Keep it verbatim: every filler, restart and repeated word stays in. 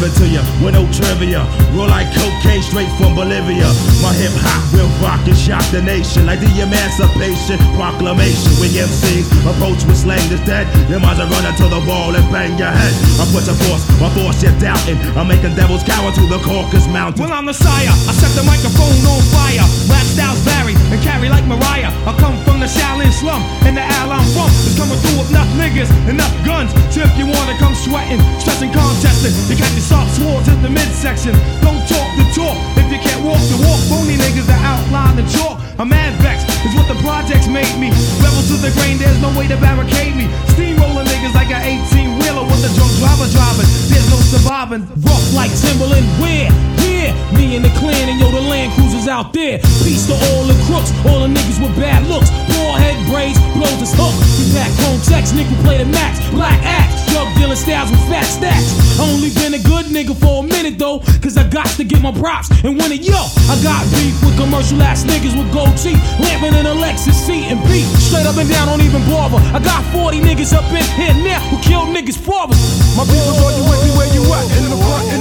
it to you with no trivia. Roll like cocaine straight from Bolivia. My hip hop will rock and shock the nation like the Emancipation Proclamation. When M Cs approach with slang that's dead, your minds are running to the wall and bang your head. I put a force, my force you're doubting. I'm making devils cower to the Caucasus Mountains. Well, I'm the sire, I set the microphone on fire. Rap styles vary and carry like Mariah. I come from the Shaolin slum, and the al I'm from is coming through with enough niggas, enough guns. So if you wanna come sweating, stressing, contesting, you got your soft swords in the midsection. Don't talk the talk if you can't walk the walk. Phony niggas that outline the chalk. I'm mad vexed, is what the projects made me. Rebel to the grain, there's no way to barricade me. Steamrolling niggas like an eighteen wheeler with a drunk driver driving. There's no surviving. Rough like Timberland, where? Here, me and the clan and yo, the Land Cruisers out there. Peace to all the crooks, all the niggas with bad looks. Bald head braids, blows his hook. We pack chrome checks, nigga play the max. Black axe, drug dealing styles with fat stacks. I only been a good nigga for a minute though, cause I got to get my props and win it. Yo, I got beef with commercial ass niggas with gold teeth, lamping in a Lexus seat and beat. Straight up and down, don't even bother. I got forty niggas up in here now who killed niggas' fathers. My people, are you with me where you at? In the front.